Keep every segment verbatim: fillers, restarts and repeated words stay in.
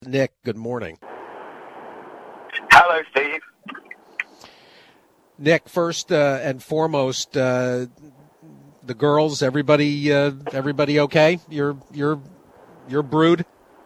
Nick, good morning. Hello, Steve. Nick, first uh, and foremost, uh, the girls, everybody, uh, everybody okay? Your your your brood.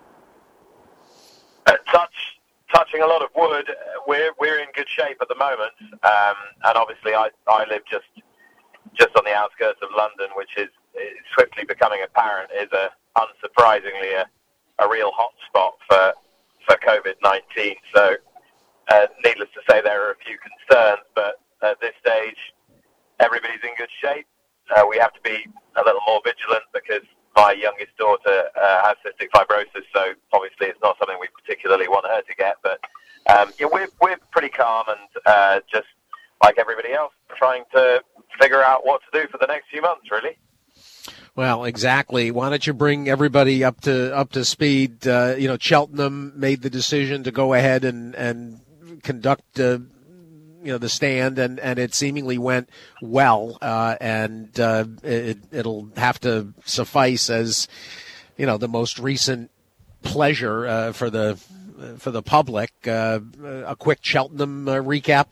Uh, touch, touching a lot of wood. We're we're in good shape at the moment, um, and obviously, I, I live just just on the outskirts of London, which is, is swiftly becoming apparent is a unsurprisingly a, a real hotspot for for COVID nineteen. So, uh, needless to say, there are a few concerns, but at this stage, everybody's in good shape. Uh, we have to be a little more vigilant because my youngest daughter uh, has cystic fibrosis, so obviously it's not something we particularly want her to get. But um, yeah, we're we're pretty calm and uh, just like everybody else, trying to figure out what to do for the next few months, really. Well, exactly. Why don't you bring everybody up to up to speed? Uh, you know, Cheltenham made the decision to go ahead and and conduct. Uh, you know, the stand, and, and it seemingly went well, uh, and uh, it, it'll have to suffice as, you know, the most recent pleasure uh, for the for the public. Uh, a quick Cheltenham uh, recap.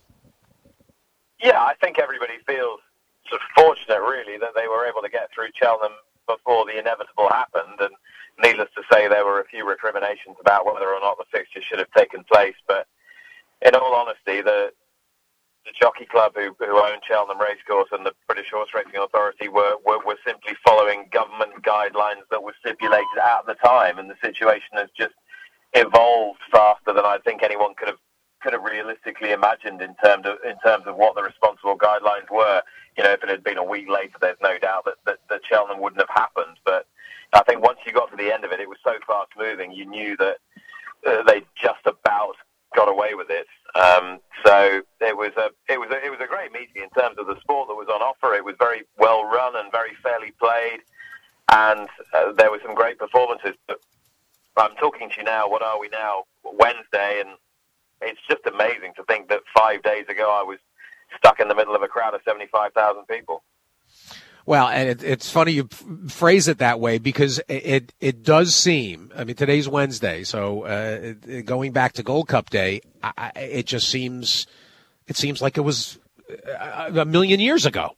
Yeah, I think everybody feels sort of fortunate, really, that they were able to get through Cheltenham before the inevitable happened, and needless to say, there were a few recriminations about whether or not the fixture should have taken place, but in all honesty, the the Jockey Club who, who own Cheltenham Racecourse and the British Horse Racing Authority were, were, were simply following government guidelines that were stipulated at the time, and the situation has just evolved faster than I think anyone could have could have realistically imagined in terms of in terms of what the responsible guidelines were. You know, if it had been a week later, there's no doubt that, that, that Cheltenham wouldn't have happened. But I think once you got to the end of it, it was so fast moving, you knew that uh, they just about got away with it. Um, so it was a it was a, it was a great meeting in terms of the sport that was on offer. It was very well run and very fairly played, and uh, there were some great performances. But I'm talking to you now. What are we now? Wednesday, and it's just amazing to think that five days ago I was stuck in the middle of a crowd of seventy-five thousand people. Well, and it, it's funny you f- phrase it that way because it, it it does seem. I mean, today's Wednesday, so uh, it, going back to Gold Cup Day, I, it just seems it seems like it was a, a million years ago.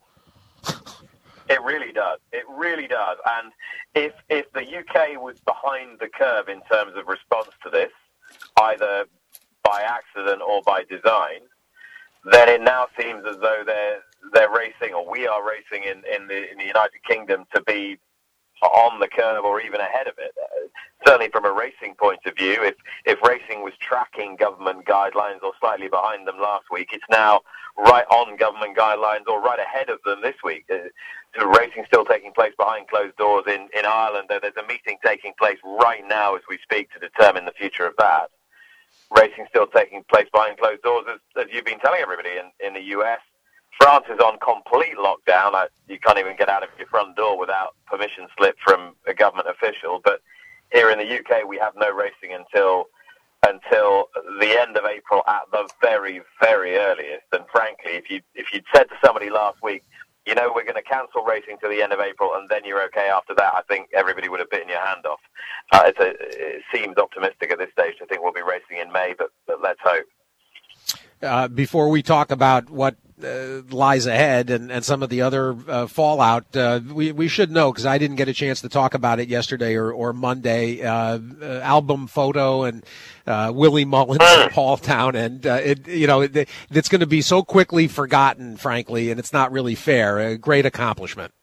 It really does. It really does. And if if the U K was behind the curve in terms of response to this, either by accident or by design, then it now seems as though they're they're racing, or we are racing in, in the in the United Kingdom to be on the curve or even ahead of it. Uh, certainly from a racing point of view, if if racing was tracking government guidelines or slightly behind them last week, it's now right on government guidelines or right ahead of them this week. Uh, so racing still taking place behind closed doors in, in Ireland. There's a meeting taking place right now as we speak to determine the future of that. Racing still taking place behind closed doors, as, as you've been telling everybody in, in the U S. France is on complete lockdown. Like, you can't even get out of your front door without permission slip from a government official. But here in the U K, we have no racing until until the end of April at the very, very earliest. And frankly, if you if you'd said to somebody last week, you know, we're going to cancel racing to the end of April and then you're okay after that, I think everybody would have bitten your hand off. Uh, it's a, it seems optimistic at this stage to think we'll be racing in May, but, but let's hope. Uh, before we talk about what uh, lies ahead and, and some of the other uh, fallout, uh, we, we should know, because I didn't get a chance to talk about it yesterday or, or Monday, uh, uh, album photo and uh, Willie Mullins in Paul Town. And, uh, it, you know, it, it's going to be so quickly forgotten, frankly, and it's not really fair. A great accomplishment.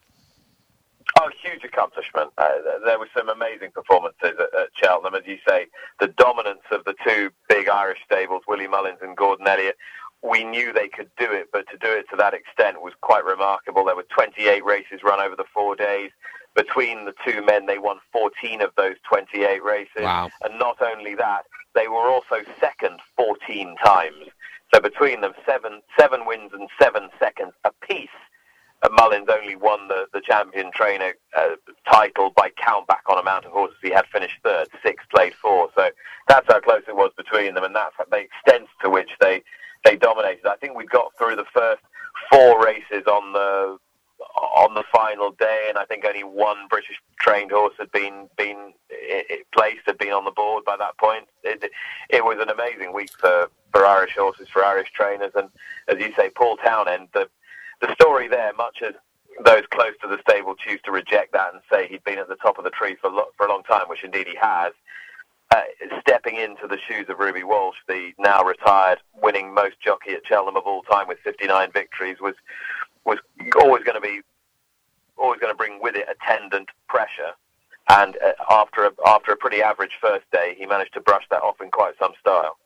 Oh, huge accomplishment. Uh, there were some amazing performances at, at Cheltenham. As you say, the dominance of the two big Irish stables, Willie Mullins and Gordon Elliott, we knew they could do it, but to do it to that extent was quite remarkable. There were twenty-eight races run over the four days. Between the two men, they won fourteen of those twenty-eight races. Wow. And not only that, they were also second fourteen times. So between them, seven, seven wins and seven seconds apiece. Uh, Mullins only won the, the champion trainer uh, title by count back on amount of horses he had finished third. Six played four. So that's how close it was between them, and that's the extent to which they, they dominated. I think we got through the first four races on the on the final day, and I think only one British trained horse had been been it, it placed, had been on the board. by that point. It, it was an amazing week for, for Irish horses, for Irish trainers, and as you say, Paul Townend, the, the story there, much as those close to the stable choose to reject that and say he'd been at the top of the tree for, lo- for a long time, which indeed he has, uh, stepping into the shoes of Ruby Walsh, the now retired winning most jockey at Cheltenham of all time with fifty-nine victories, was was always going to be always going to bring with it attendant pressure. And uh, after a, after a pretty average first day, he managed to brush that off in quite some style.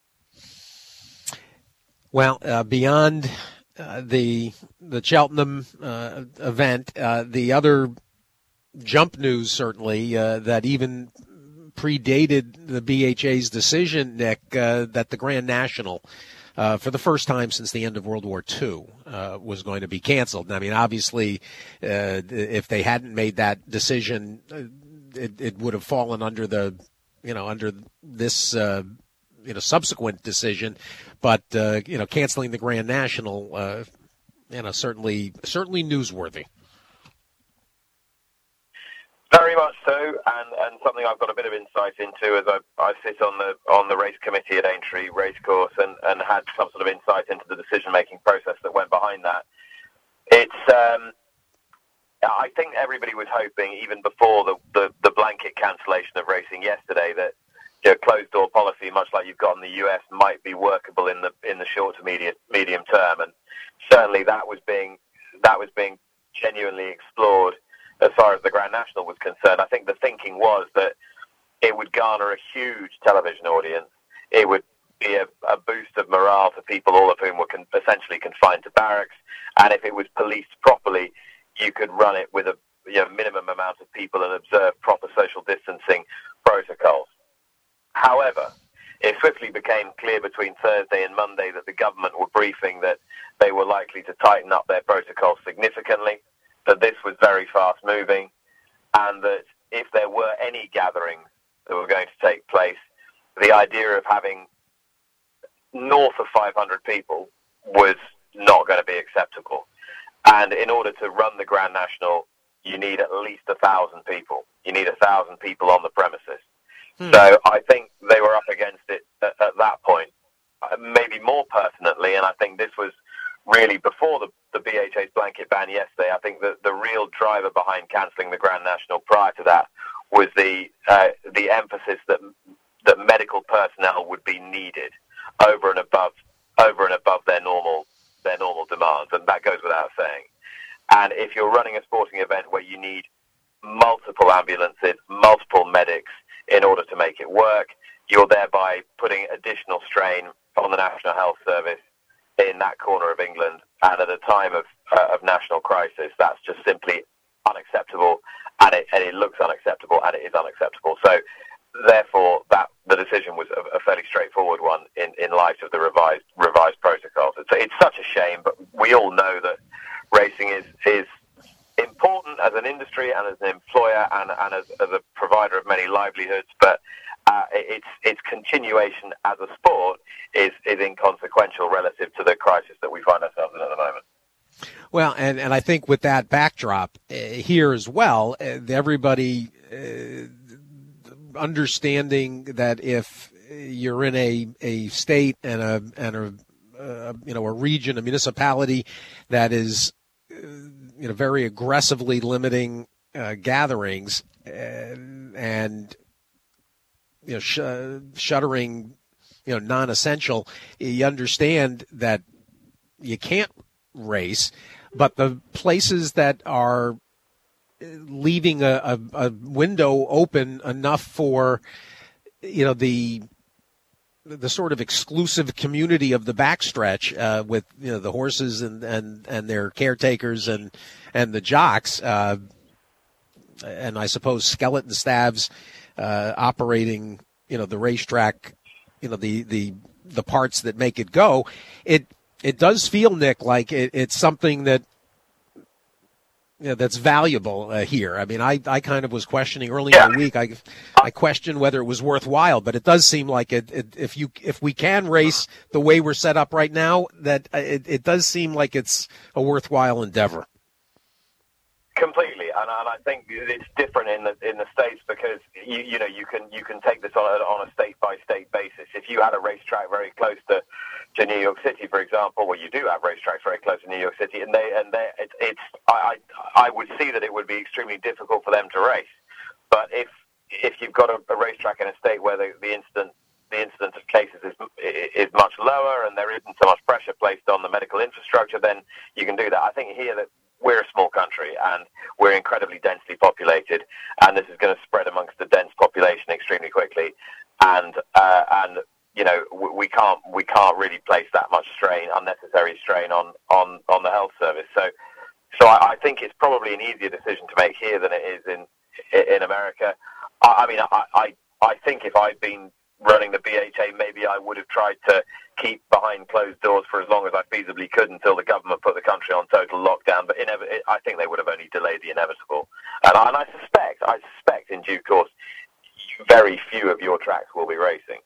Well, uh, beyond uh, the the Cheltenham uh, event, uh, the other jump news certainly uh, that even predated the B H A's decision, Nick, uh, that the Grand National, uh, for the first time since the end of World War Two, uh, was going to be canceled. I mean, obviously, uh, if they hadn't made that decision, it, it would have fallen under the, you know, under this, uh, you know, subsequent decision. But, uh, you know, canceling the Grand National, uh, you know, certainly, certainly newsworthy. Very much so, and, and something I've got a bit of insight into as I, I sit on the on the race committee at Aintree Racecourse and, and had some sort of insight into the decision-making process that went behind that. It's, um, I think everybody was hoping, even before the, the, the blanket cancellation of racing yesterday, that you know, closed-door policy, much like you've got in the U S, might be workable in the in the short to medium medium term, and certainly that was being that was being genuinely explored. As far as the Grand National was concerned, I think the thinking was that it would garner a huge television audience. It would be a, a boost of morale for people, all of whom were con- essentially confined to barracks. And if it was policed properly, you could run it with a you know, minimum amount of people and observe proper social distancing protocols. However, it swiftly became clear between Thursday and Monday that the government were briefing that they were likely to tighten up their protocols significantly, that this was very fast-moving, and that if there were any gatherings that were going to take place, the idea of having north of five hundred people was not going to be acceptable. And in order to run the Grand National, you need at least a thousand people. You need a thousand people on the premises. Hmm. So I think they were up against it at, at that point, uh, maybe more pertinently, and I think this was really before the, the B H A's blanket ban yesterday. I think that the real driver behind cancelling the Grand National prior to that was the uh, the emphasis that that medical personnel would be needed over and above over and above their normal their normal demands, and that goes without saying. And if you're running a sporting event where you need multiple ambulances, multiple medics in order to make it work, you're thereby putting additional strain on the National Health Service in that corner of England, and at a time of uh, of national crisis, that's just simply unacceptable, and it, and it looks unacceptable, and it is unacceptable. So, therefore, that the decision was a, a fairly straightforward one in, in light of the revised revised protocols. It's, it's such a shame, but we all know that racing is is important as an industry and as an employer and, and as, as a provider of many livelihoods, but Uh, its its continuation as a sport is, is inconsequential relative to the crisis that we find ourselves in at the moment. Well, and, and I think with that backdrop uh, here as well, uh, everybody uh, understanding that if you're in a, a state and a and a uh, you know a region, a municipality that is uh, you know very aggressively limiting uh, gatherings and, and you know, sh- shuttering, you know, non-essential, you understand that you can't race, but the places that are leaving a, a, a window open enough for, you know, the the sort of exclusive community of the backstretch uh, with, you know, the horses and, and, and their caretakers and, and the jocks, uh, and I suppose skeleton staves, Uh, operating, you know, the racetrack, you know, the, the, the parts that make it go. It, it does feel, Nick, like it, it's something that, you know, that's valuable uh, here. I mean, I, I kind of was questioning early yeah. in the week. I, I questioned whether it was worthwhile, but it does seem like it, it, if you, if we can race the way we're set up right now, that it, it does seem like it's a worthwhile endeavor. Completely, and, and I think it's different in the in the States because you you know you can you can take this on a, on a state by state basis. If you had a racetrack very close to, to New York City, for example, well, you do have racetracks very close to New York City, and they and they it, it's I, I I would see that it would be extremely difficult for them to race. But if if you've got a, a racetrack in a state where the, the incident the incidence of cases is is much lower and there isn't so much pressure placed on the medical infrastructure, then you can do that. I think here that we're a small country and we're incredibly densely populated, and this is going to spread amongst the dense population extremely quickly. And uh, and you know we can't we can't really place that much strain, unnecessary strain on, on, on the health service. So so I, I think it's probably an easier decision to make here than it is in in America. I, I mean I, I I think if I'd been running the B H A, maybe I would have tried to keep behind closed doors for as long as I feasibly could until the government put the country on total lockdown. But inev- I think they would have only delayed the inevitable. And I, and I suspect, I suspect in due course, very few of your tracks will be racing.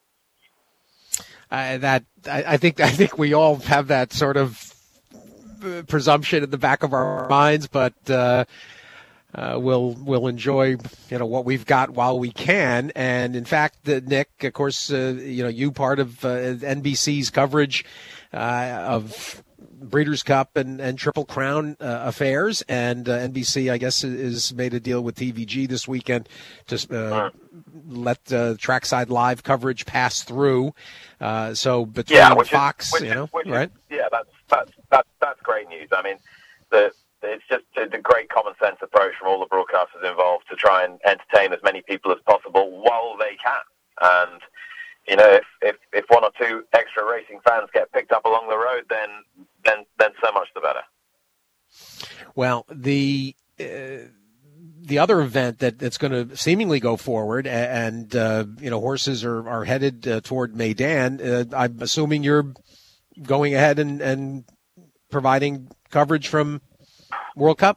Uh, that I, I think I think we all have that sort of presumption in the back of our minds, but. Uh, Uh, we'll we'll enjoy you know what we've got while we can, and in fact, uh, Nick, of course, uh, you know you part of uh, N B C's coverage uh, of Breeders' Cup and, and Triple Crown uh, affairs, and uh, N B C, I guess, is made a deal with T V G this weekend to uh, let uh, Trackside Live coverage pass through. Uh, so between yeah, which Fox, is, which you know, is, which right? Is, yeah, that's that's that's that's great news. I mean, the. It's just a great common sense approach from all the broadcasters involved to try and entertain as many people as possible while they can. And, you know, if, if, if one or two extra racing fans get picked up along the road, then then, then so much the better. Well, the uh, the other event that, that's going to seemingly go forward, and, uh, you know, horses are, are headed uh, toward Meydan, uh, I'm assuming you're going ahead and, and providing coverage from World Cup?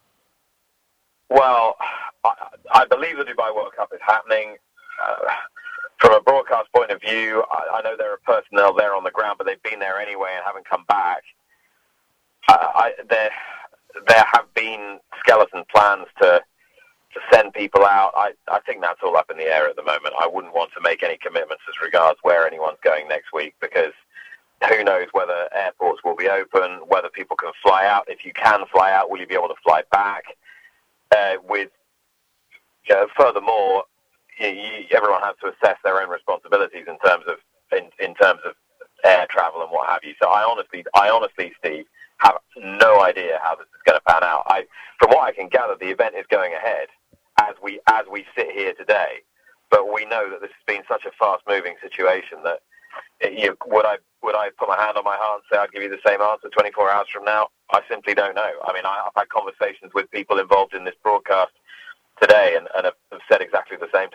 Well, I, I believe the Dubai World Cup is happening. Uh, from a broadcast point of view, I, I know there are personnel there on the ground, but they've been there anyway and haven't come back. Uh, I, there, there have been skeleton plans to to send people out. I, I think that's all up in the air at the moment. I wouldn't want to make any commitments as regards where anyone's going next week, because who knows whether airports will be open, whether people can fly out. If you can fly out, will you be able to fly back? Uh, with you know, furthermore, you, you, everyone has to assess their own responsibilities in terms of in, in terms of air travel and what have you. So I honestly, I honestly, Steve, have no idea how this is going to pan out. I, from what I can gather, the event is going ahead as we as we sit here today. But we know that this has been such a fast-moving situation that you, would I would I put my hand on my heart and say I'd give you the same answer twenty-four hours from now? I simply don't know. I mean, I, I've had conversations with people involved in this broadcast today and, and have, have said exactly the same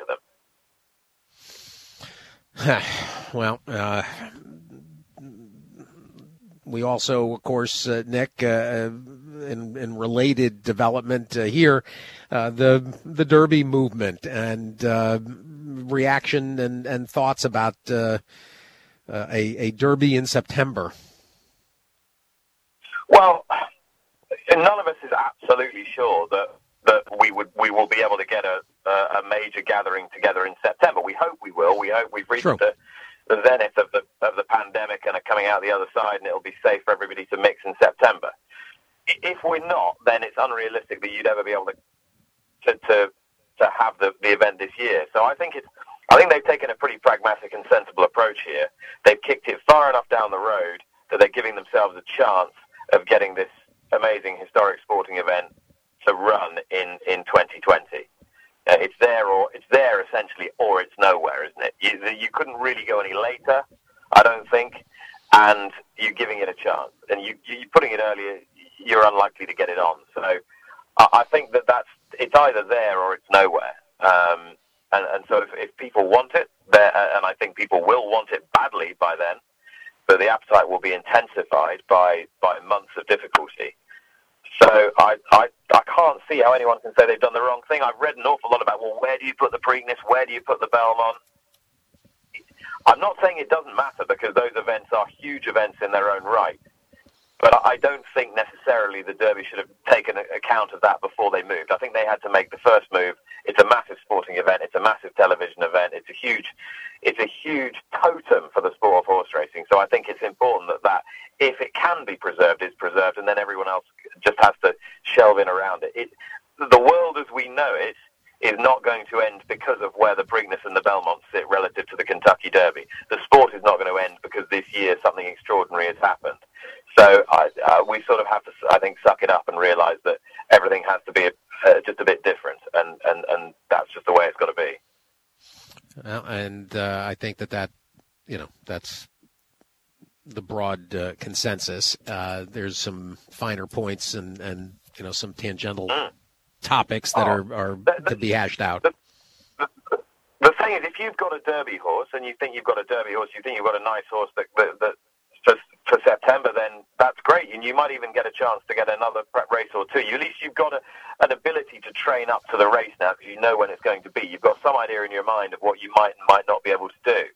to them. Well, uh, we also, of course, uh, Nick, uh, in, in related development uh, here, uh, the the Derby movement and uh, reaction and, and thoughts about uh, uh, a, a Derby in September. Well, none of us is absolutely sure that, that we would we will be able to get a, a, a major gathering together in September. We hope we will. We hope we've reached the, the zenith of the of the pandemic and are coming out the other side, and it'll be safe for everybody to mix in September. If we're not, then it's unrealistic that you'd ever be able to to to, to have the, the event this year. So I think it's I think they've taken a pretty pragmatic and sensible approach here. They've kicked it far enough down the road that they're giving themselves a chance of getting this amazing historic sporting event to run in, in twenty twenty. Uh, it's there or it's there essentially, or it's nowhere, isn't it? You, you couldn't really go any later, I don't think, and you're giving it a chance. And you, you putting it earlier, you're unlikely to get it on. So I, I think that that's it's either there or it's nowhere. Um, and, and so if, if people want it, and I think people will want it badly by then, but the appetite will be intensified by, by months of difficulty. So I, I I can't see how anyone can say they've done the wrong thing. I've read an awful lot about, well, where do you put the Preakness? Where do you put the Belmont? I'm not saying it doesn't matter, because those events are huge events in their own right. But I don't think necessarily the Derby should have taken account of that before they moved. I think they had to make the first move. It's a massive sporting event. It's a massive television event. It's a huge, it's a huge totem for the sport of horse racing. So I think it's important that that, if it can be preserved, is preserved, and then everyone else just has to shelve in around it. it the world as we know it is not going to end because of where the Preakness and the Belmont sit relative to the Kentucky Derby. The sport is not going to end because this year something extraordinary has happened. So I, uh, we sort of have to, I think, suck it up and realise that everything has to be uh, just a bit different, and, and, and that's just the way it's got to be. Well, and uh, I think that that, you know, that's the broad uh, consensus. Uh, there's some finer points and, and you know, some tangential mm. topics that oh, are, are the, the, to be hashed out. The, the, the thing is, if you've got a Derby horse and you think you've got a Derby horse, you think you've got a nice horse that, that, that for, for September, then that's great. And you might even get a chance to get another prep race or two. You, at least you've got a, an ability to train up to the race now because you know when it's going to be. You've got some idea in your mind of what you might and might not be able to do.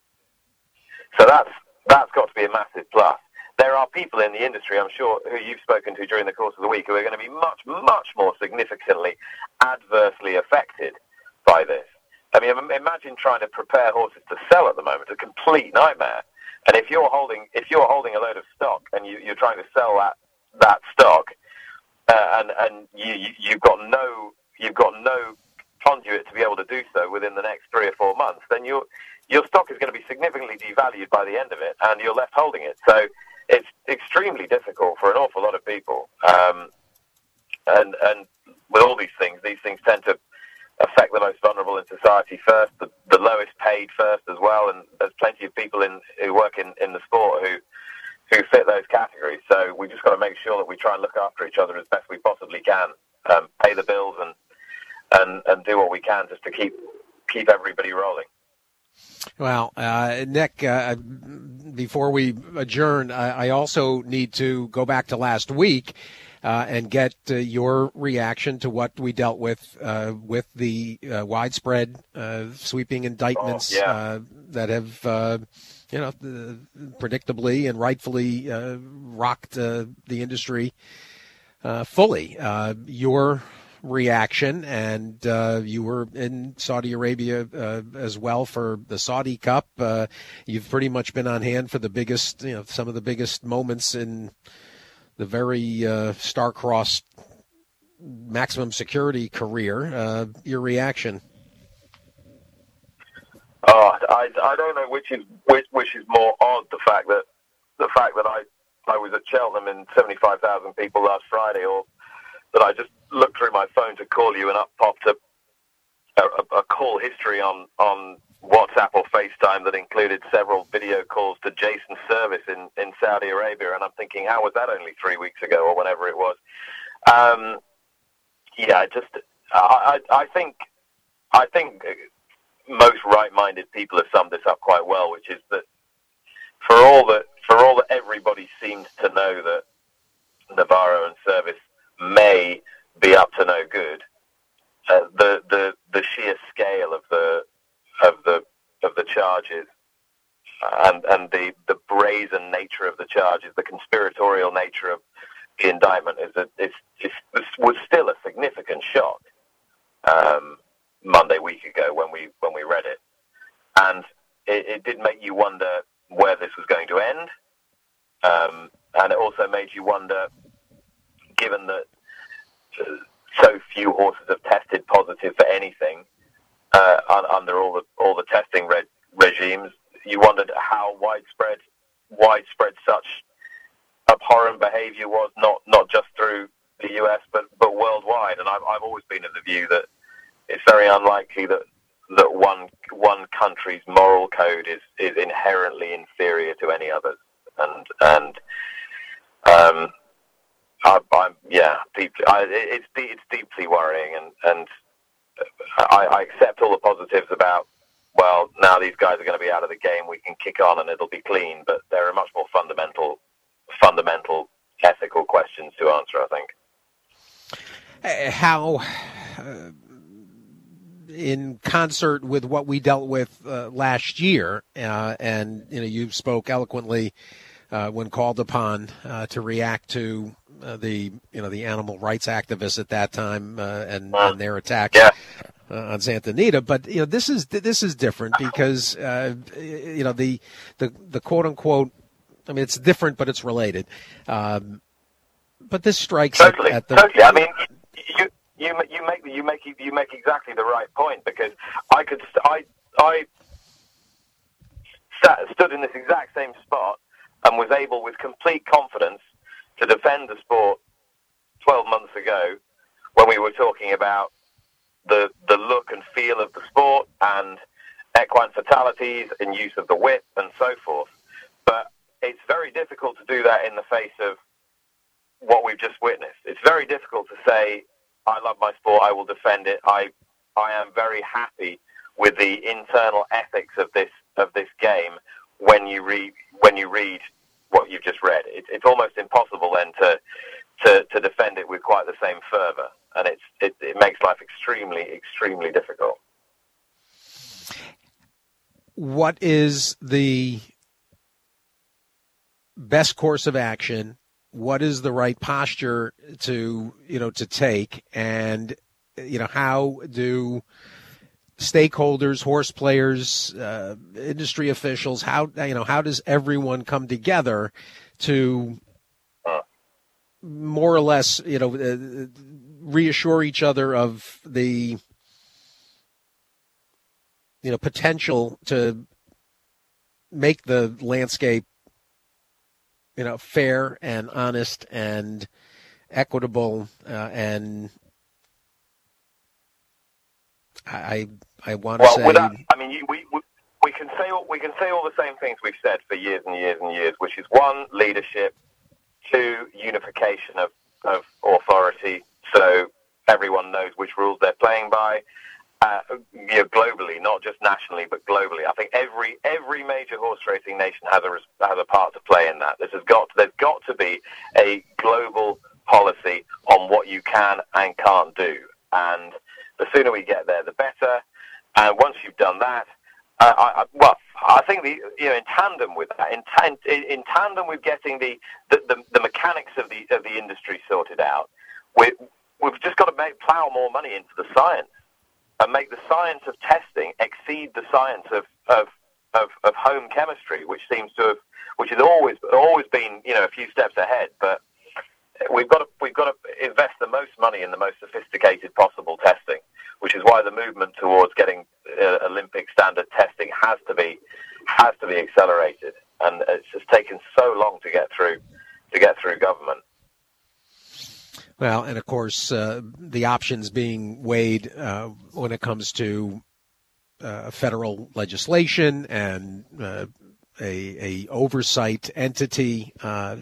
So that's that's got to be a massive plus. There are people in the industry, I'm sure, who you've spoken to during the course of the week who are going to be much, much more significantly adversely affected by this. I mean, imagine trying to prepare horses to sell at the moment. It's a complete nightmare. And if you're holding, if you're holding a load of stock and you, you're trying to sell that that stock, uh, and and you, you you've got no you've got no conduit to be able to do so within the next three or four months, then your your stock is going to be significantly devalued by the end of it, and you're left holding it. So it's extremely difficult for an awful lot of people. Um, and and with all these things, these things tend to affect the most vulnerable in society first, the, the lowest paid first as well, and there's plenty of people in who work in, in the sport who who fit those categories. So we just got to make sure that we try and look after each other as best we possibly can, um, pay the bills and and and do what we can just to keep keep everybody rolling. Well, uh, Nick, uh, before we adjourn, I, I also need to go back to last week uh, and get uh, your reaction to what we dealt with uh, with the uh, widespread uh, sweeping indictments oh, yeah. uh, that have, uh, you know, uh, predictably and rightfully uh, rocked uh, the industry uh, fully. Uh, your reaction, and uh, you were in Saudi Arabia uh, as well for the Saudi Cup. Uh, you've pretty much been on hand for the biggest, you know, some of the biggest moments in the very uh, star-crossed maximum security career. Uh, your reaction? Oh, I, I don't know which is which, which is more odd. The fact that the fact that I I was at Cheltenham and seventy-five thousand people last Friday, or that I just looked through my phone to call you and up popped a, a, a call history on, on WhatsApp or FaceTime that included several video calls to Jason Service in, in Saudi Arabia. And I'm thinking, how was that only three weeks ago or whenever it was? Um, yeah, just, I, I think, I think most right-minded people have summed this up quite well, which is that for all that, for all that everybody seems to know that Navarro and Service may be up to no good, uh, the the the sheer scale of the of the of the charges and and the the brazen nature of the charges, the conspiratorial nature of the indictment is that it's, it's, it was still a significant shock um, Monday week ago when we when we read it, and it, it did make you wonder where this was going to end, um, and it also made you wonder, given that so few horses have tested positive for anything uh, under all the all the testing re- regimes, you wondered how widespread widespread such abhorrent behaviour was, not not just through the U S but but worldwide. And I've I've always been of the view that it's very unlikely that that one one country's moral code is, is inherently inferior to any others, and and um. I, I'm yeah, deeply. I, it's it's deeply worrying, and and I, I accept all the positives about, well, now these guys are going to be out of the game, we can kick on and it'll be clean. But there are much more fundamental, fundamental ethical questions to answer, I think. How, uh, in concert with what we dealt with uh, last year, uh, and you know, you spoke eloquently uh, when called upon uh, to react to uh, the you know the animal rights activists at that time uh, and, and their attacks yeah. uh, on Santa Anita. But you know this is this is different because uh, you know the the the quote unquote. I mean, it's different, but it's related. Um, but this strikes totally, at, at the totally. I mean, you you you make you make you make exactly the right point because I could I I sat, stood in this exact same spot and was able, with complete confidence, to defend the sport twelve months ago when we were talking about the the look and feel of the sport and equine fatalities and use of the whip and so forth. But it's very difficult to do that in the face of what we've just witnessed. It's very difficult to say, I love my sport, I will defend it. I I am very happy with the internal ethics of this of this game when you read when you read what you've just read. It, it's almost impossible then to, to to defend it with quite the same fervor, and it's it, it makes life extremely extremely difficult. What is the best course of action? What is the right posture to, you know, to take? And, you know, how do stakeholders, horse players, uh, industry officials, how, you know, how does everyone come together to more or less, you know, uh, reassure each other of the, you know, potential to make the landscape, you know, fair and honest and equitable, uh, and I I want to well, say. Without, I mean, you, we, we we can say all, we can say all the same things we've said for years and years and years, which is one, leadership, two, unification of, of authority, so everyone knows which rules they're playing by. Uh, you know, globally, not just nationally, but globally. I think every every major horse racing nation has a has a part to play in that. This has got there's got to be a global policy on what you can and can't do, and the sooner we get there, the better. And once you've done that, uh, I, I, well, I think the you know in tandem with that, in in, in tandem with getting the, the, the, the mechanics of the of the industry sorted out, we we've just got to make plow more money into the science. And make the science of testing exceed the science of, of of of home chemistry, which seems to have, which has always always been, you know, a few steps ahead. But we've got to we've got to invest the most money in the most sophisticated possible testing, which is why the movement towards getting uh, Olympic standard testing has to be has to be accelerated. And it's just taken so long to get through to get through government. Well, and of course, uh, the options being weighed uh, when it comes to uh, federal legislation and uh, a, a oversight entity uh,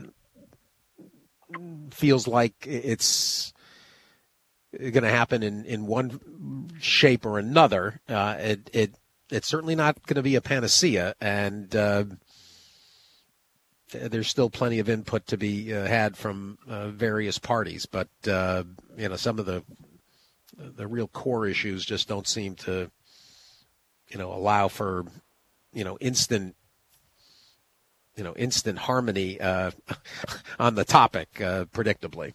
feels like it's going to happen in, in one shape or another. Uh, it, it it's certainly not going to be a panacea, and uh, there's still plenty of input to be uh, had from uh, various parties, but uh, you know, some of the the real core issues just don't seem to, you know, allow for, you know, instant, you know, instant harmony uh, on the topic, uh, predictably.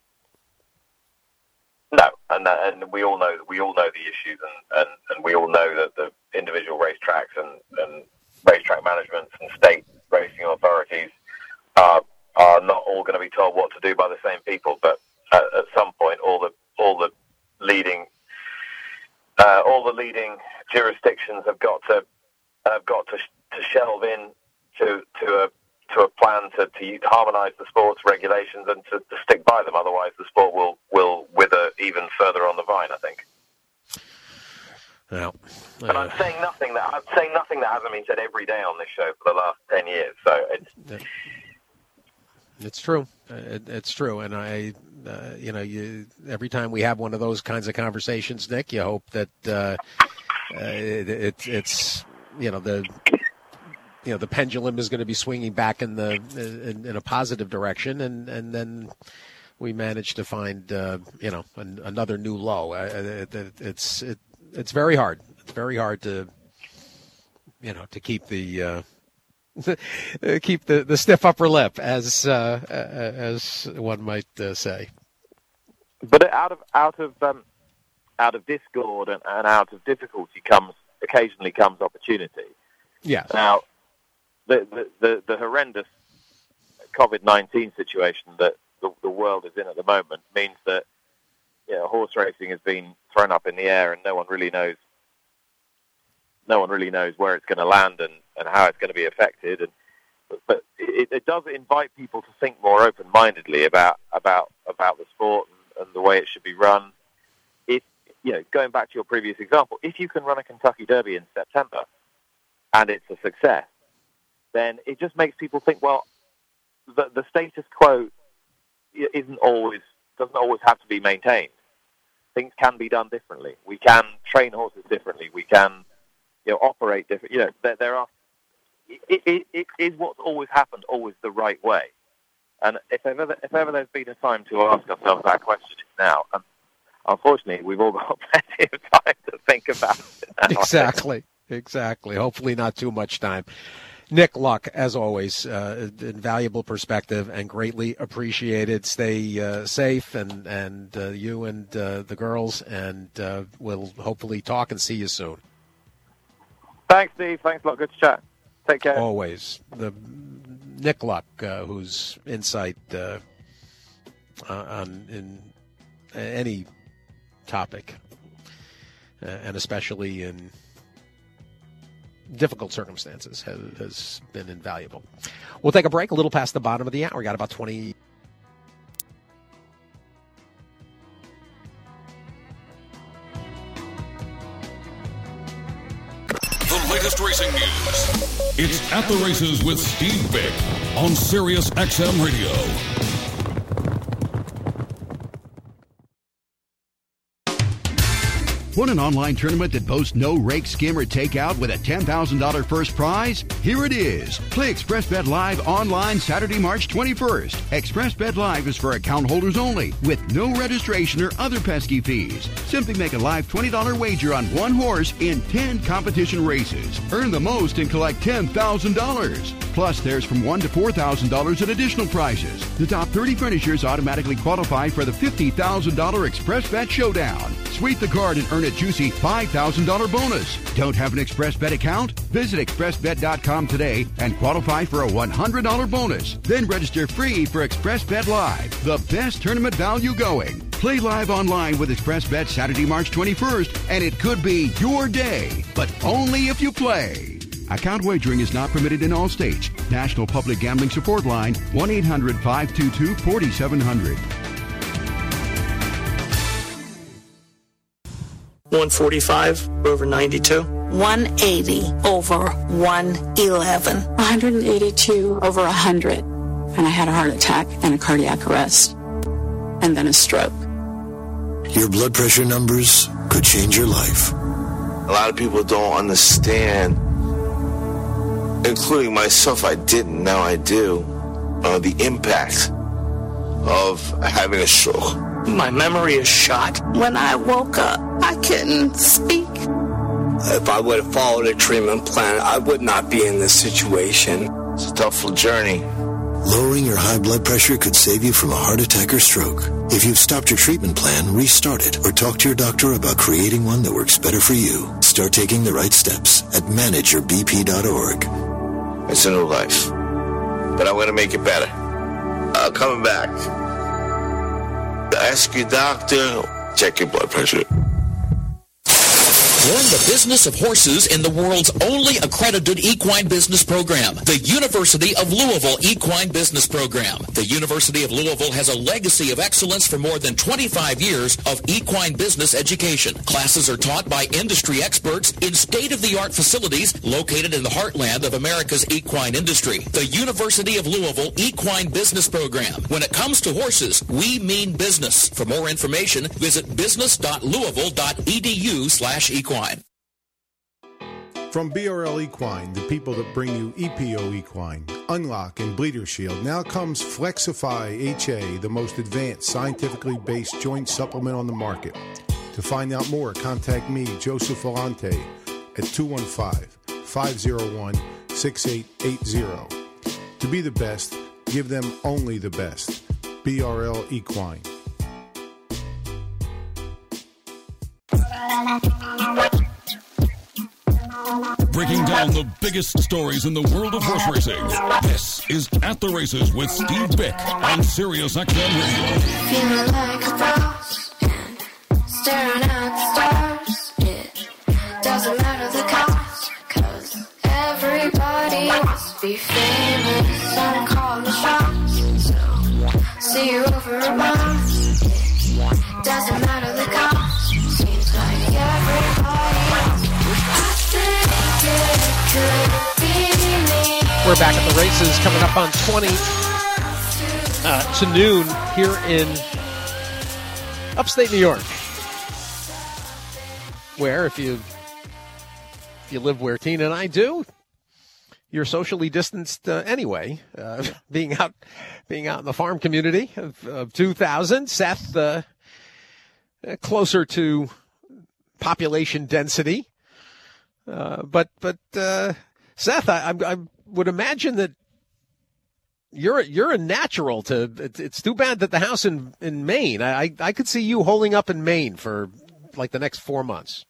No, and uh, and we all know we all know the issues, and, and, and we all know that the individual racetracks and, and racetrack managements and state racing authorities are are not all going to be told what to do by the same people, but uh, at some point, all the all the leading uh, all the leading jurisdictions have got to have got to to shelve in to to a to a plan to, to harmonise the sport's regulations and to, to stick by them. Otherwise, the sport will will wither even further on the vine, I think. Well, uh, and I'm saying nothing that I'm saying nothing that hasn't been said every day on this show for the last ten years. So it's it's true. It, it's true, and I, uh, you know, you every time we have one of those kinds of conversations, Nick, you hope that uh, uh, it, it, it's you know the you know the pendulum is going to be swinging back in the in, in a positive direction, and, and then we manage to find uh, you know an, another new low. Uh, it, it, it's it. It's very hard. It's very hard to, you know, to keep the uh, keep the, the stiff upper lip, as uh, as one might uh, say. But out of out of um, out of discord and, and out of difficulty comes occasionally comes opportunity. Yes. Now, the the, the, the horrendous COVID nineteen situation that the, the world is in at the moment means that, you know, horse racing has been thrown up in the air, and no one really knows. No one really knows where it's going to land and, and how it's going to be affected. And but, but it, it does invite people to think more open-mindedly about about about the sport and, and the way it should be run. If you know, going back to your previous example, if you can run a Kentucky Derby in September and it's a success, then it just makes people think, well, the, the status quo isn't always doesn't always have to be maintained. Things can be done differently. We can train horses differently. We can, you know, operate different. You know, there, there are. It, it, it is what's always happened always the right way? And if ever, if ever there's been a time to ask ourselves that question, it's now. And unfortunately, we've all got plenty of time to think about it now. Exactly, exactly. Hopefully, not too much time. Nick Luck, as always, uh, invaluable perspective and greatly appreciated. Stay uh, safe, and and uh, you and uh, the girls, and uh, we'll hopefully talk and see you soon. Thanks, Steve. Thanks a lot. Good to chat. Take care. Always. The Nick Luck, uh, whose insight uh, on in any topic, uh, and especially in difficult circumstances, has, has been invaluable. We'll take a break a little past the bottom of the hour. We got about twenty. The latest racing news. It's At the Races with Steve Bick on Sirius X M Radio. Want an online tournament that boasts no rake, skim, or takeout with a ten thousand dollars first prize? Here it is. Play ExpressBet Live online Saturday, March twenty-first. ExpressBet Live is for account holders only, with no registration or other pesky fees. Simply make a live twenty dollars wager on one horse in ten competition races. Earn the most and collect ten thousand dollars. Plus, there's from one thousand to four thousand dollars in additional prizes. The top thirty finishers automatically qualify for the fifty thousand dollars ExpressBet Showdown. Sweep the card and earn a juicy five thousand dollars bonus. Don't have an ExpressBet account? Visit express bet dot com today and qualify for a one hundred dollars bonus. Then register free for ExpressBet Live, the best tournament value going. Play live online with ExpressBet Saturday, March twenty-first, and it could be your day, but only if you play. Account wagering is not permitted in all states. National Public Gambling Support Line, one eight hundred five two two four seven zero zero. one forty-five over ninety-two. one eighty over one eleven. one eighty-two over one hundred. And I had a heart attack and a cardiac arrest. And then a stroke. Your blood pressure numbers could change your life. A lot of people don't understand, including myself. I didn't, now I do, uh, the impact of having a stroke. My memory is shot. When I woke up, I couldn't speak. If I would have followed a treatment plan, I would not be in this situation. It's a tough journey. Lowering your high blood pressure could save you from a heart attack or stroke. If you've stopped your treatment plan, restart it or talk to your doctor about creating one that works better for you. Start taking the right steps at manage your b p dot org. It's a new life, but I'm going to make it better. Uh, coming back. Ask your doctor, check your blood pressure. Learn the business of horses in the world's only accredited equine business program, the University of Louisville Equine Business Program. The University of Louisville has a legacy of excellence for more than twenty-five years of equine business education. Classes are taught by industry experts in state-of-the-art facilities located in the heartland of America's equine industry. The University of Louisville Equine Business Program. When it comes to horses, we mean business. For more information, visit business dot louisville dot e d u slash equine. From B R L Equine, the people that bring you E P O Equine, Unlock, and Bleeder Shield, now comes Flexify H A, the most advanced scientifically based joint supplement on the market. To find out more, contact me, Joseph Volante, at two one five, five oh one, six eight eight zero. To be the best, give them only the best. B R L Equine. Breaking down the biggest stories in the world of horse racing. This is At the Races with Steve Bick on Sirius X M Radio. Feeling like a boss and staring at the stars. It doesn't matter the cost, cause everybody must be famous and call the shots. So, see you over a boss. It doesn't matter the cost. Seems like everybody else. We're back at the races coming up on twenty uh, to noon here in upstate New York, where if you if you live where Tina and I do, you're socially distanced uh, anyway. Uh, being out being out in the farm community of, of two thousand, Seth uh, closer to population density. Uh, but, but, uh, Seth, I, I, I would imagine that you're, you're a natural to, it, it's too bad that the house in, in Maine, I, I could see you holding up in Maine for like the next four months.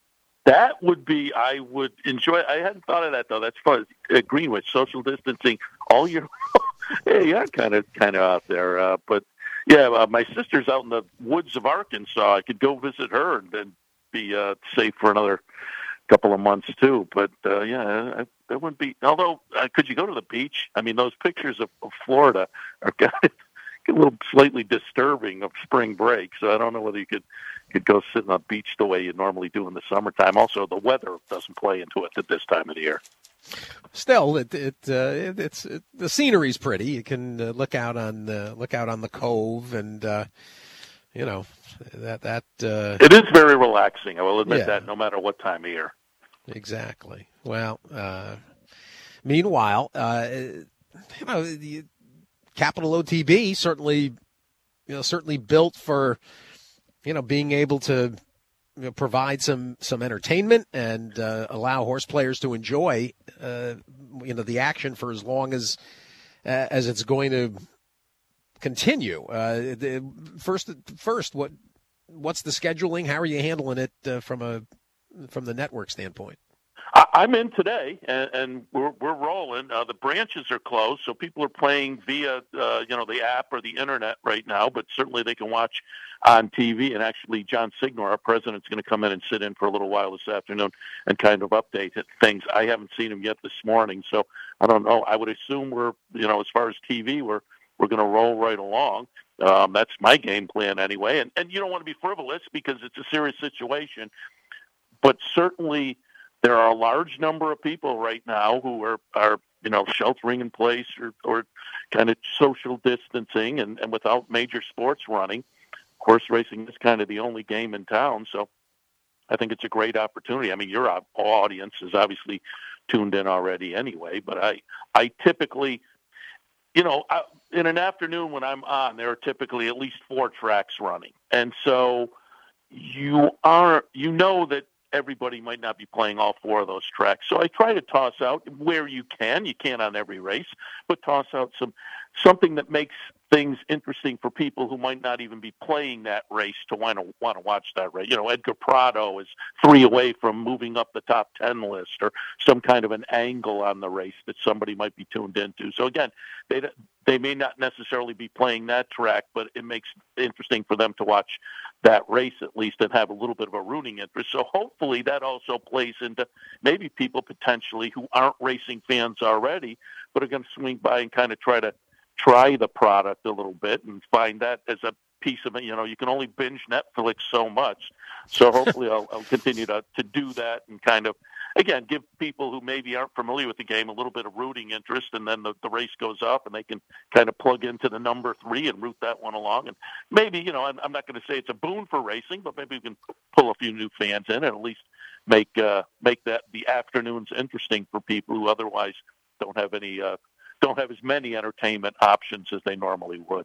That would be, I would enjoy, I hadn't thought of that though. That's fun. Uh, Greenwich, social distancing all year. Yeah, yeah, kind of, kind of out there. Uh, but yeah, uh, my sister's out in the woods of Arkansas. I could go visit her and then be, uh, safe for another couple of months too, but uh, yeah, that wouldn't be. Although, uh, could you go to the beach? I mean, those pictures of, of Florida are kind of a little slightly disturbing of spring break. So I don't know whether you could could go sit on the beach the way you normally do in the summertime. Also, the weather doesn't play into it at this time of the year. Still, it it, uh, it it's it, the scenery's pretty. You can uh, look out on uh, look out on the cove, and uh, you know that that uh, it is very relaxing. I will admit yeah. that, no matter what time of year. Exactly. Well, uh, meanwhile, uh, you know, the Capital O T B certainly, you know, certainly built for, you know, being able to you know, provide some, some entertainment and uh, allow horse players to enjoy, uh, you know, the action for as long as uh, as it's going to continue. Uh, the, first, first, what what's the scheduling? How are you handling it uh, from a from the network standpoint? I'm in today, and, and we're we're rolling. Uh, the branches are closed, so people are playing via uh, you know the app or the internet right now. But certainly they can watch on T V. And actually, John Signor, our president, is going to come in and sit in for a little while this afternoon and kind of update things. I haven't seen him yet this morning, so I don't know. I would assume we're you know as far as T V, we're we're going to roll right along. Um, that's my game plan anyway. And and you don't want to be frivolous because it's a serious situation. But certainly there are a large number of people right now who are, are you know, sheltering in place or, or kind of social distancing and, and without major sports running. Horse racing is kind of the only game in town, so I think it's a great opportunity. I mean, your audience is obviously tuned in already anyway, but I, I typically, you know, I, in an afternoon when I'm on, there are typically at least four tracks running. And so you are, you know that everybody might not be playing all four of those tracks. So I try to toss out where you can. You can't on every race, but toss out some something that makes things interesting for people who might not even be playing that race to want to want to watch that race. You know, Edgar Prado is three away from moving up the top ten list, or some kind of an angle on the race that somebody might be tuned into. So again, they they may not necessarily be playing that track, but it makes it interesting for them to watch that race at least and have a little bit of a rooting interest. So hopefully that also plays into maybe people potentially who aren't racing fans already, but are going to swing by and kind of try to try the product a little bit and find that as a piece of it. You know, you can only binge Netflix so much. So hopefully I'll, I'll continue to, to do that and kind of, again, give people who maybe aren't familiar with the game a little bit of rooting interest, and then the, the race goes up and they can kind of plug into the number three and root that one along. And maybe, you know, I'm, I'm not going to say it's a boon for racing, but maybe we can pull a few new fans in and at least make uh, make that the afternoons interesting for people who otherwise don't have any uh, don't have as many entertainment options as they normally would.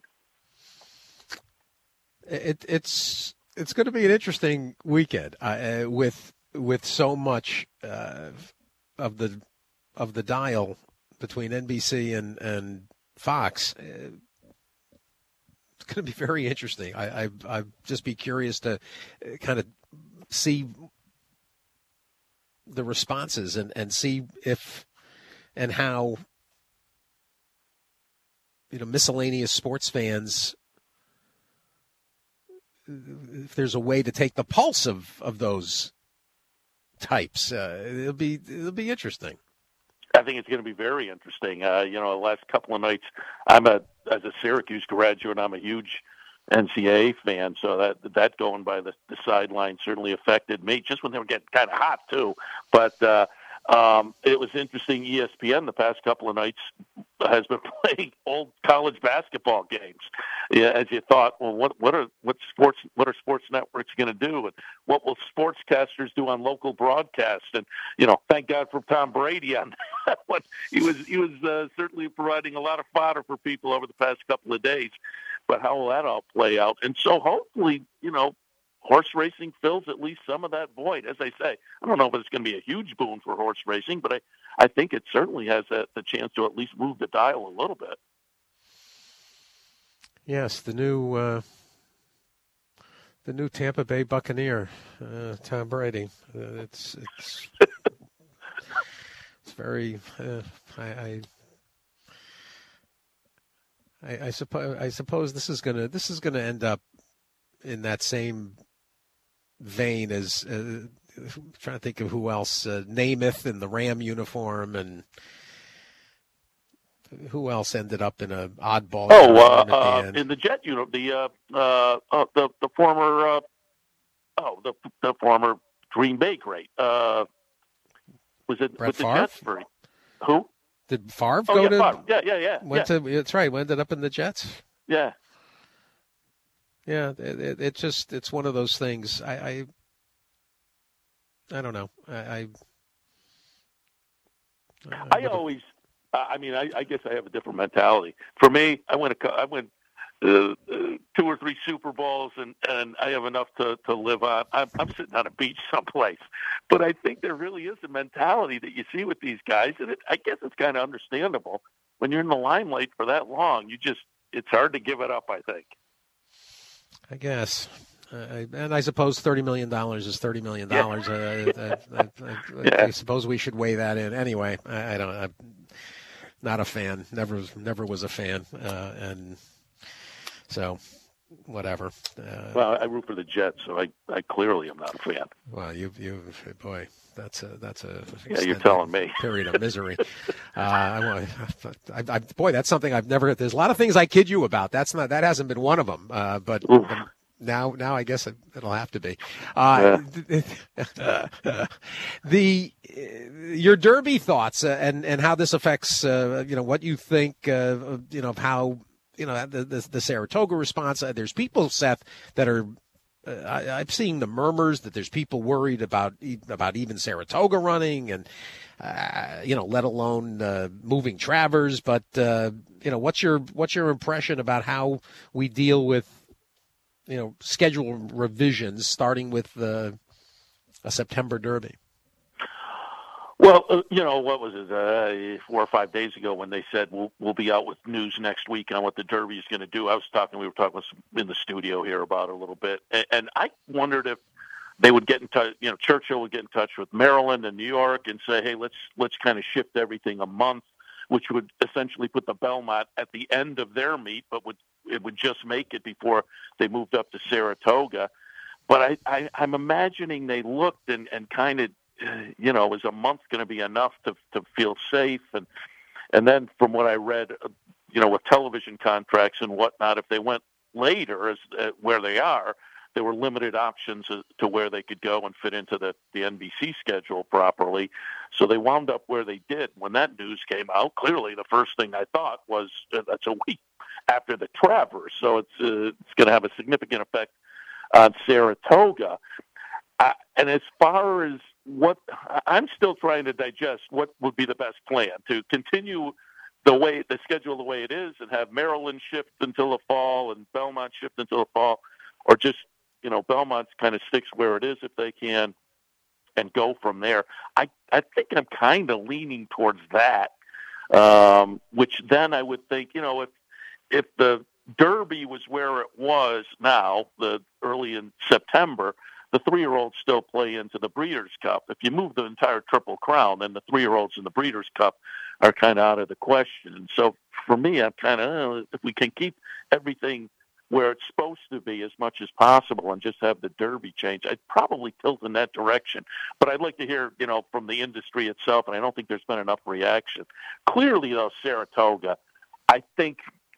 It, it's it's going to be an interesting weekend uh, with with so much uh, of the of the dial between N B C and, and Fox, uh, it's going to be very interesting. I, I I'd just be curious to kind of see the responses and, and see if and how, you know, miscellaneous sports fans, if there's a way to take the pulse of, of those types. Uh, it'll be it'll be interesting. I think it's going to be very interesting. Uh, you know, the last couple of nights, I'm a as a Syracuse graduate, I'm a huge N C A A fan, so that that going by the, the sideline certainly affected me. Just when they were getting kind of hot too, but uh, um, it was interesting. E S P N the past couple of nights has been playing old college basketball games. Yeah, as you thought, well, what what are what sports what are sports networks going to do, and what will sportscasters do on local broadcasts? And you know, thank God for Tom Brady on that one. He was he was uh, certainly providing a lot of fodder for people over the past couple of days. But how will that all play out? And so hopefully, you know, horse racing fills at least some of that void. As I say, I don't know if it's going to be a huge boon for horse racing, but I, I think it certainly has a, the chance to at least move the dial a little bit. Yes, the new uh, the new Tampa Bay Buccaneer, uh, Tom Brady. Uh, it's it's it's very. Uh, I. I I, I suppose I suppose this is gonna this is gonna end up in that same vein as uh, I'm trying to think of who else, uh, Namath in the Ram uniform, and who else ended up in a oddball. Oh, uh, uh, in the Jet uniform, the uh, uh, uh, the the former uh, oh the the former Green Bay great uh, was it Brett with the Favre? Jets? For, who? Did Favre oh, go yeah, to? Favre. Yeah, yeah, yeah. Went yeah. to. That's right. We ended up in the Jets. Yeah. Yeah. It, it, it just it's one of those things. I. I, I don't know. I. I, I, I always. I mean, I, I guess I have a different mentality. For me, I went. A, I went uh, uh, two or three Super Bowls, and, and I have enough to, to live on. I'm, I'm sitting on a beach someplace. But I think there really is a mentality that you see with these guys, and it, I guess it's kind of understandable. When you're in the limelight for that long, you just it's hard to give it up, I think. I guess. Uh, and I suppose thirty million dollars is thirty million dollars. Yeah. uh, I, I, I, yeah. I suppose we should weigh that in. Anyway, I, I don't I'm not a fan. Never never was a fan. Uh, and so, whatever. Uh, well, I root for the Jets, so I, I clearly am not a fan. Well, you, you, boy, that's a that's a yeah. You're telling me period of misery. uh, I, I, I, boy, that's something I've never. There's a lot of things I kid you about. That's not that hasn't been one of them. Uh, but um, now, now I guess it, it'll have to be. Uh, yeah. the your Derby thoughts uh, and and how this affects uh, you know what you think uh, you know of how. You know, the, the, the Saratoga response, uh, there's people, Seth, that are, uh, I, I'm seeing the murmurs that there's people worried about about even Saratoga running and, uh, you know, let alone uh, moving Travers. But, uh, you know, what's your what's your impression about how we deal with, you know, schedule revisions starting with the, a September Derby? Well, uh, you know, what was it, uh, four or five days ago when they said we'll we'll be out with news next week on what the Derby is going to do. I was talking, we were talking with some, in the studio here about it a little bit, and, and I wondered if they would get in touch. You know, Churchill would get in touch with Maryland and New York and say, hey, let's let's kind of shift everything a month, which would essentially put the Belmont at the end of their meet, but would it would just make it before they moved up to Saratoga. But I, I I'm imagining they looked and and kind of. You know, is a month going to be enough to to feel safe? And and then from what I read, uh, you know, with television contracts and whatnot, if they went later, as uh, where they are, there were limited options as to where they could go and fit into the the N B C schedule properly. So they wound up where they did. When that news came out, clearly the first thing I thought was uh, that's a week after the Travers, so it's uh, it's going to have a significant effect on Saratoga. Uh, and as far as what I'm still trying to digest, what would be the best plan to continue the way the schedule the way it is and have Maryland shift until the fall and Belmont shift until the fall, or just, you know, Belmont kind of sticks where it is if they can, and go from there. I, I think I'm kind of leaning towards that, um, which then I would think, you know, if if the Derby was where it was now, the early in September, the three-year-olds still play into the Breeders' Cup. If you move the entire Triple Crown, then the three-year-olds in the Breeders' Cup are kind of out of the question. So for me, I'm kind of, uh, if we can keep everything where it's supposed to be as much as possible and just have the Derby change, I'd probably tilt in that direction. But I'd like to hear, you know, from the industry itself, and I don't think there's been enough reaction. Clearly, though, Saratoga, I think,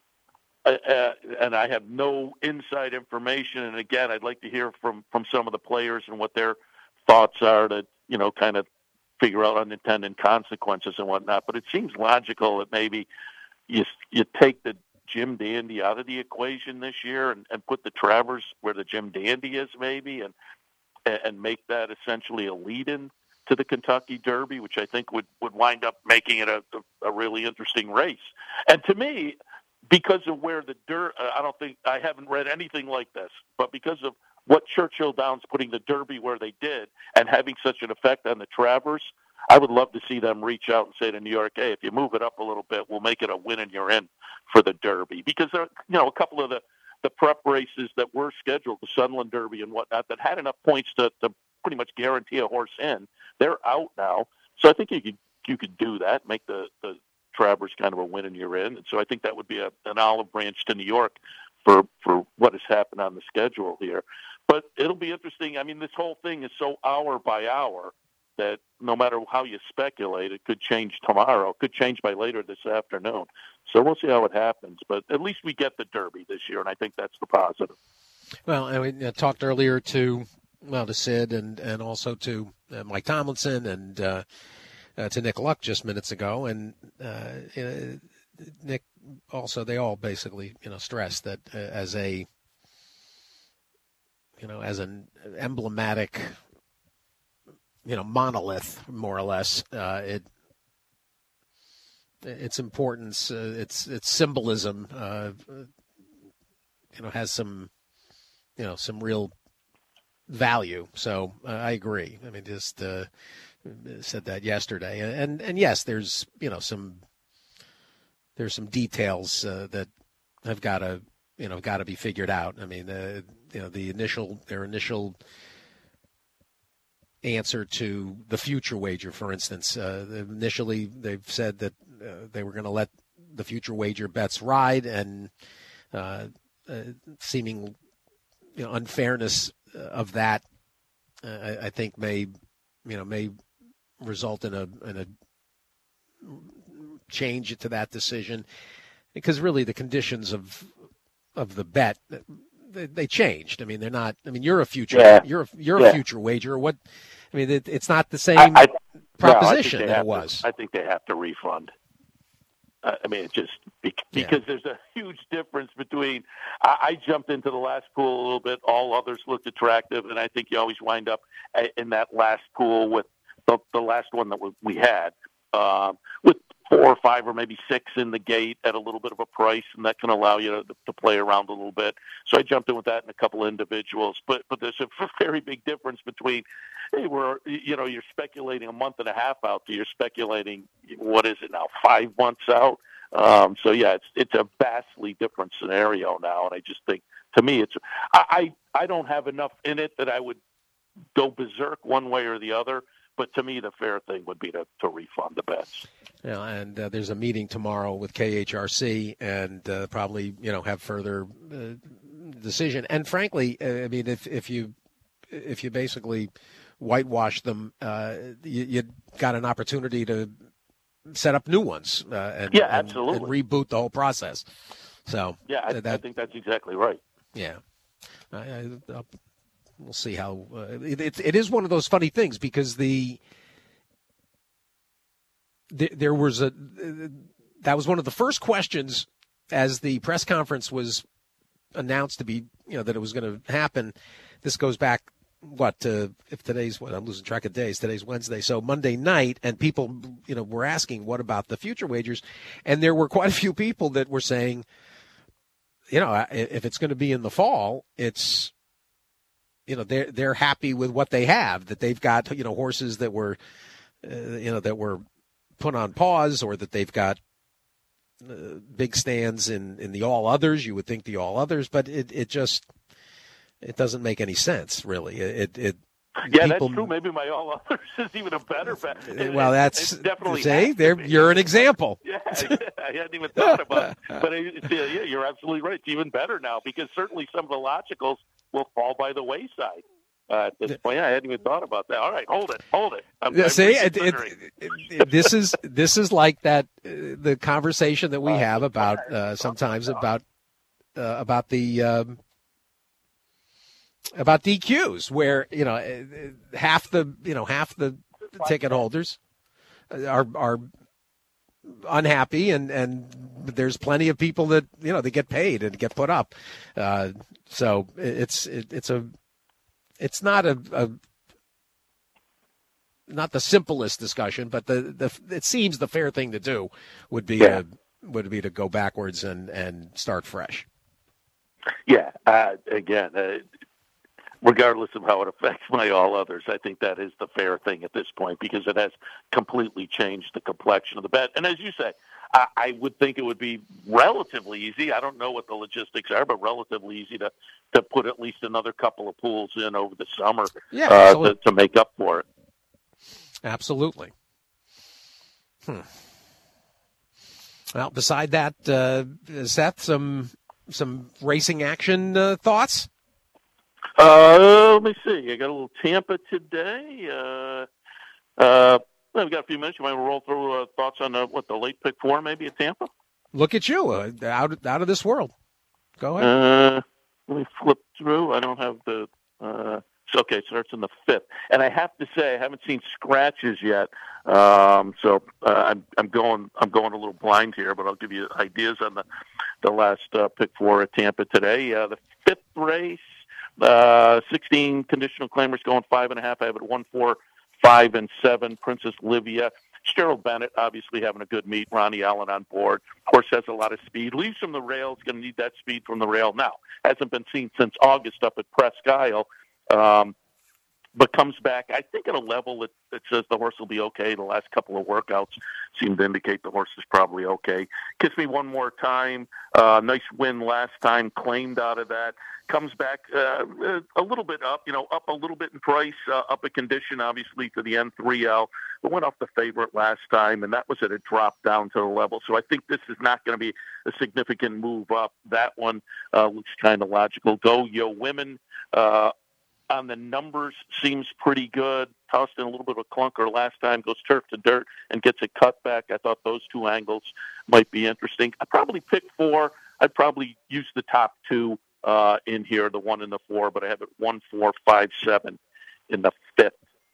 uh, uh, and I have no inside information, and again, I'd like to hear from, from some of the players and what their thoughts are to, you know, kind of figure out unintended consequences and whatnot. But it seems logical that maybe you you take the Jim Dandy out of the equation this year and, and put the Travers where the Jim Dandy is maybe, and and make that essentially a lead-in to the Kentucky Derby, which I think would, would wind up making it a, a, a really interesting race. And to me, because of where the Derby, I don't think, I haven't read anything like this, but because of what Churchill Downs putting the Derby where they did and having such an effect on the Travers, I would love to see them reach out and say to New York, hey, if you move it up a little bit, we'll make it a win and you're in for the Derby. Because there, you know, a couple of the, the prep races that were scheduled, the Sunland Derby and whatnot, that had enough points to, to pretty much guarantee a horse in, they're out now. So I think you could you could do that, make the, the Travers kind of a win and you're in. And so I think that would be a, an olive branch to New York for, for what has happened on the schedule here. But it'll be interesting. I mean, this whole thing is so hour by hour that no matter how you speculate, it could change tomorrow, could change by later this afternoon. So we'll see how it happens. But at least we get the Derby this year, and I think that's the positive. Well, and we uh, talked earlier to well to Sid and, and also to uh, Mike Tomlinson and uh, uh, to Nick Luck just minutes ago. And uh, you know, Nick also, they all basically you know stressed that uh, as a you know as an emblematic you know, monolith, more or less. Uh, it, its importance, uh, its its symbolism, uh, you know, has some, you know, some real value. So uh, I agree. I mean, just uh, said that yesterday, and, and and yes, there's you know some there's some details uh, that have got to you know got to be figured out. I mean, uh, you know, the initial their initial. answer to the future wager, for instance. Uh, initially, they've said that uh, they were going to let the future wager bets ride, and uh, uh, seeming you know, unfairness of that, uh, I, I think may you know may result in a in a change to that decision, because really the conditions of of the bet. They, they changed. I mean, they're not. I mean, you're a future. Yeah. You're a, you're yeah. a future wager. What? I mean, it, it's not the same I, I, proposition no, that it was. To, I think they have to refund. Uh, I mean, it just because yeah. there's a huge difference between. I, I jumped into the last pool a little bit. All others looked attractive, and I think you always wind up in that last pool with the, the last one that we had um, with. Four or five or maybe six in the gate at a little bit of a price, and that can allow you to, to play around a little bit. So I jumped in with that and a couple of individuals. But but there's a very big difference between, hey, we're you know you're speculating a month and a half out to you're speculating what is it now five months out. Um, so yeah, it's it's a vastly different scenario now, and I just think to me it's I I, I don't have enough in it that I would go berserk one way or the other. But to me, the fair thing would be to, to refund the bets. Yeah, and uh, there's a meeting tomorrow with K H R C, and uh, probably you know have further uh, decision. And frankly, uh, I mean, if if you if you basically whitewash them, uh, you, you got an opportunity to set up new ones. Uh, and, yeah, and, absolutely. And reboot the whole process. So yeah, I, that, I think that's exactly right. Yeah. I, I, I'll, We'll see how uh, it, it, it is one of those funny things because the, the there was a uh, that was one of the first questions as the press conference was announced to be you know that it was going to happen. This goes back what uh, if today's what I'm losing track of days. Today's Wednesday, so Monday night, and people you know were asking what about the future wagers, and there were quite a few people that were saying, you know, if it's going to be in the fall, it's you know, they're they're happy with what they have. That they've got, you know, horses that were, uh, you know, that were put on pause, or that they've got uh, big stands in, in the all others. You would think the all others, but it, it just it doesn't make any sense, really. It it. Yeah, people, that's true. Maybe my all others is even a better bet. Well, that's it definitely say there. You're an example. Yeah, yeah, I hadn't even thought about it. But it, yeah, you're absolutely right. It's even better now because certainly some of the logicals will fall by the wayside uh, at this point. Yeah, I hadn't even thought about that. All right, hold it, hold it. I'm, yeah, I'm see, it, it, it, this is this is like that uh, the conversation that we have about uh, sometimes about uh, about the. Um, About D Qs, where you know half the you know half the ticket holders are are unhappy, and, and there's plenty of people that you know they get paid and get put up. Uh, so it's it, it's a it's not a, a not the simplest discussion, but the, the it seems the fair thing to do would be yeah. to, would be to go backwards and, and start fresh. Yeah, uh, again. Uh, Regardless of how it affects my all others, I think that is the fair thing at this point because it has completely changed the complexion of the bet. And as you say, I, I would think it would be relatively easy. I don't know what the logistics are, but relatively easy to, to put at least another couple of pools in over the summer yeah, uh, to, to make up for it. Absolutely. Hmm. Well, beside that, uh, Seth, some some racing action uh, thoughts? Uh, let me see. I got a little Tampa today. Uh, uh, we've got a few minutes. You might roll through uh, thoughts on uh, what the late pick four maybe at Tampa. Look at you, uh, out out of this world. Go ahead. Uh, let me flip through. I don't have the. Uh, okay, it starts in the fifth, and I have to say I haven't seen scratches yet. Um, so uh, I'm I'm going I'm going a little blind here, but I'll give you ideas on the the last uh, pick four at Tampa today. Uh, the fifth race. Uh, sixteen conditional claimers going five and a half. I have it one, four, five, and seven. Princess Livia. Gerald Bennett obviously having a good meet. Ronnie Allen on board. Horse has a lot of speed. Leaves from the rail. Is going to need that speed from the rail now. Hasn't been seen since August up at Presque Isle. Um, but comes back, I think, at a level that, that says the horse will be okay. The last couple of workouts seem to indicate the horse is probably okay. Kiss Me One More Time. Uh, nice win last time. Claimed out of that. Comes back uh, a little bit up, you know, up a little bit in price, uh, up a condition, obviously, to the N three L. It went off the favorite last time, and that was at a drop down to the level. So I think this is not going to be a significant move up. That one uh, looks kind of logical. Go Yo Women. Uh, on the numbers, seems pretty good. Tossed in a little bit of a clunker last time, goes turf to dirt and gets a cutback. I thought those two angles might be interesting. I'd probably pick four. I'd probably use the top two uh, in here, the one and the four, but I have it one, four, five, seven in the fifth.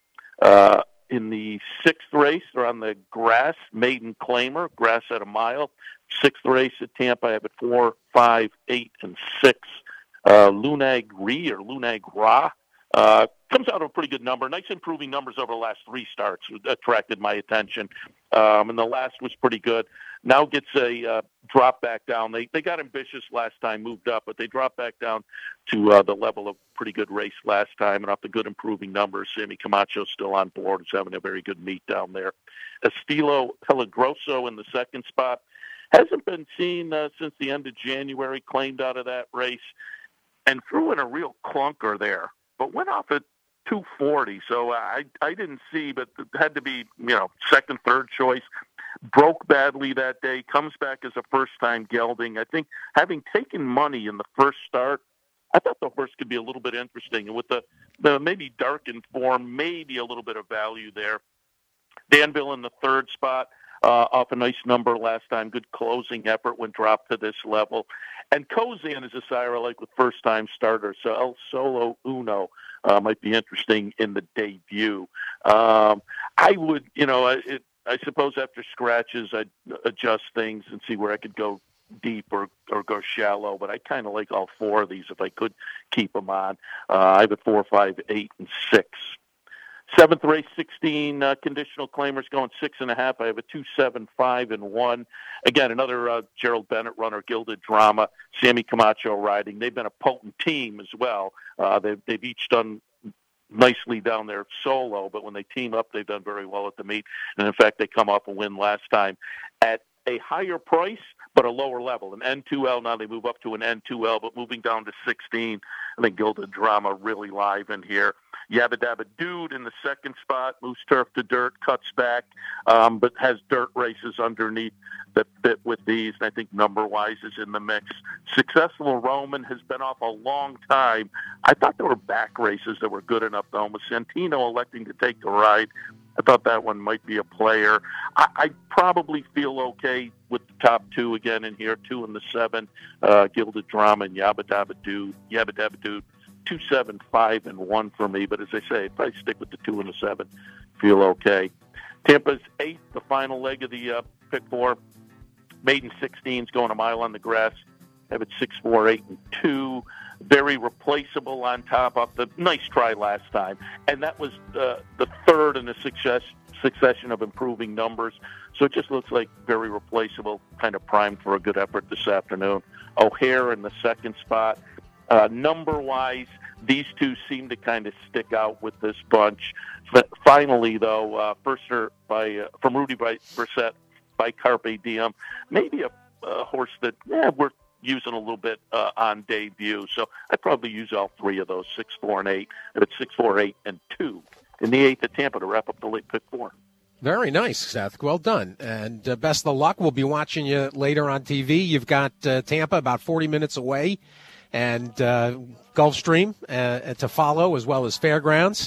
Uh, in the sixth race, they're on the grass, Maiden Claimer, grass at a mile. Sixth race at Tampa, I have it four, five, eight, and six. Uh, Lunag Re or Lunag Ra. Uh, comes out of a pretty good number. Nice improving numbers over the last three starts attracted my attention. Um, and the last was pretty good. Now gets a uh, drop back down. They they got ambitious last time, moved up, but they dropped back down to uh, the level of pretty good race last time and off the good improving numbers. Sammy Camacho still on board. Is having a very good meet down there. Estilo Pelagroso in the second spot. Hasn't been seen uh, since the end of January, claimed out of that race and threw in a real clunker there. But went off at two forty, so I I didn't see, but it had to be, you know, second, third choice. Broke badly that day, comes back as a first-time gelding. I think having taken money in the first start, I thought the horse could be a little bit interesting. And with the, the maybe darkened form, maybe a little bit of value there. Danville in the third spot. Uh, off a nice number last time. Good closing effort when dropped to this level. And Kozan is a sire I like with first-time starters. So El Solo Uno uh, might be interesting in the debut. Um, I would, you know, it, I suppose after scratches I'd adjust things and see where I could go deep or, or go shallow. But I kind of like all four of these if I could keep them on. Uh, I have a four, five, eight, and six. Seventh race, sixteen uh, conditional claimers going six and a half. I have a two, seven, five, and one. Again, another uh, Gerald Bennett runner, Gilded Drama, Sammy Camacho riding. They've been a potent team as well. Uh, they've, they've each done nicely down there solo, but when they team up, they've done very well at the meet. And in fact, they come off a win last time at a higher price, but a lower level. An N two L, now they move up to an N two L, but moving down to sixteen, I think Gilded Drama really live in here. Yabba Dabba Dude in the second spot, moves turf to dirt, cuts back, um, but has dirt races underneath that fit with these, and I think number-wise is in the mix. Successful Roman has been off a long time. I thought there were back races that were good enough, though, with Santino electing to take the ride. I thought that one might be a player. I, I probably feel okay with the top two again in here, two and the seven, uh, Gilded Drama and Yabba Dabba Dude. Yabba Dabba Dude, two, seven, five, and one for me. But as I say, I'd probably stick with the two and the seven. Feel okay. Tampa's eight, the final leg of the uh, pick four. Maiden sixteen is going a mile on the grass. Have it six, four, eight, and two. Very replaceable on top of the nice try last time. And that was uh, the third in a success, succession of improving numbers. So it just looks like very replaceable, kind of primed for a good effort this afternoon. O'Hare in the second spot. Uh, number-wise, these two seem to kind of stick out with this bunch. But finally, though, uh, Firster by uh, from Rudy Brissett by Carpe Diem, maybe a, a horse that yeah, we're using a little bit uh, on debut. So I'd probably use all three of those, six, four, and eight. If it's six, four, eight, and two in the eighth at Tampa to wrap up the late pick four. Very nice, Seth. Well done. And uh, best of luck. We'll be watching you later on T V. You've got uh, Tampa about forty minutes away, and uh, Gulfstream uh, to follow, as well as Fairgrounds.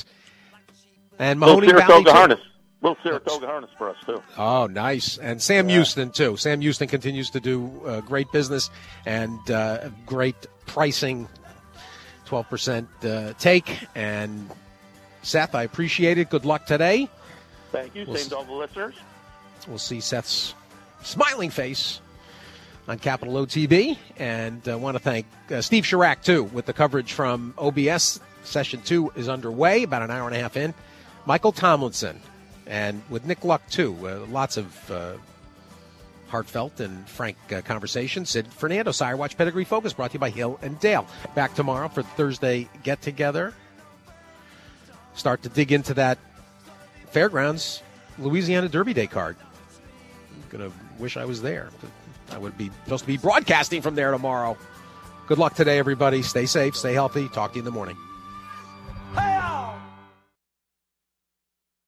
And Mahoney Valley, too. Harness. Little Saratoga harness for us, too. Oh, nice. And Sam yeah. Houston, too. Sam Houston continues to do uh, great business and uh, great pricing, twelve percent uh, take. And, Seth, I appreciate it. Good luck today. Thank you. We'll Same s- to all the listeners. We'll see Seth's smiling face on Capital O T V. And I uh, want to thank uh, Steve Chirac, too, with the coverage from O B S. Session two is underway, about an hour and a half in. Michael Tomlinson. And with Nick Luck, too, uh, lots of uh, heartfelt and frank uh, conversations. Sid Fernando, Sire Watch Pedigree Focus, brought to you by Hill and Dale. Back tomorrow for Thursday get-together. Start to dig into that Fairgrounds Louisiana Derby Day card. I'm going to wish I was there. I would be supposed to be broadcasting from there tomorrow. Good luck today, everybody. Stay safe, stay healthy. Talk to you in the morning.